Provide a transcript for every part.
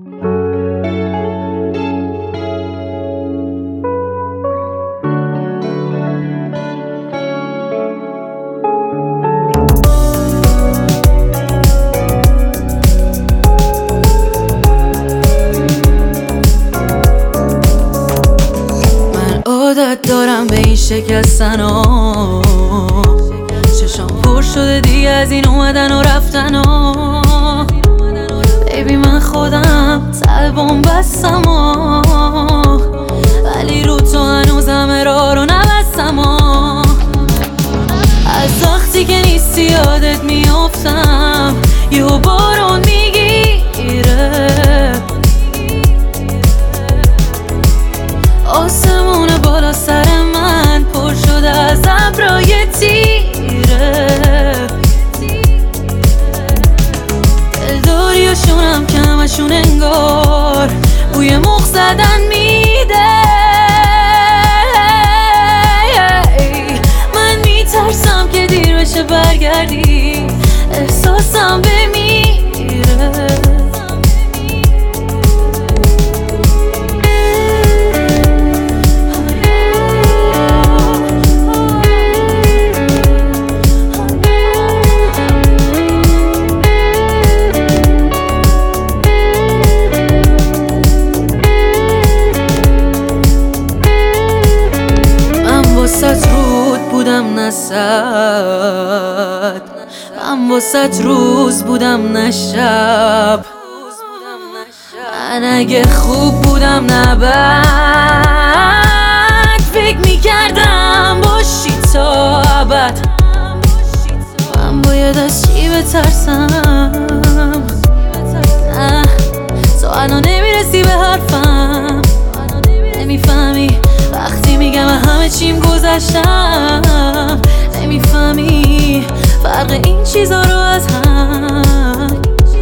عادت دارم به این شکستن ها، چشام پر شده دیگه از این اومدن و رفتن ها. بیبی من خودم طلبم بستم ها، ولی رو تو هنوزم راه رو نبستم ها. از وقتی که نیستی یادت میافتم، یهو بارون میگیره، آسمون بالا سر من پر شده از ابرای تیره. دلداری و شونم که همشون انگار بوی مخ زدن میده. من میترسم که دیر بشه برگردی، احساسم بمیره. واسه رود بودم نه صد، من واسه روز بودم نه شب. من اگه خوب بودم نه بد، فکر میکردم باشی تا ابد. من باید از چی بترسم؟ نه تو الان نمیرسی به حرفم، نمیفهمی وقتی میگم همه چیم گذشتم. نمیفهمی فرق این چیزا رو از هم.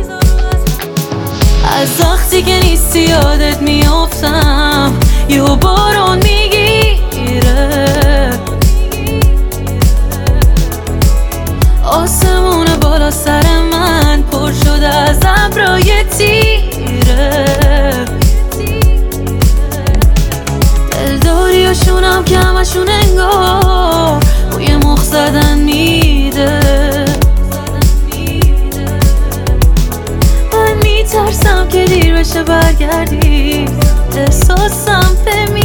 از وقتی که نیستی یادت میافتم، یهو بارون میگیره، آسمون بالا سر من پر شده از ابرای تیره. دلداری و شونم که همشون انگار بوی مخ زدن میده. من میترسم که دیر بشه برگردی، احساسم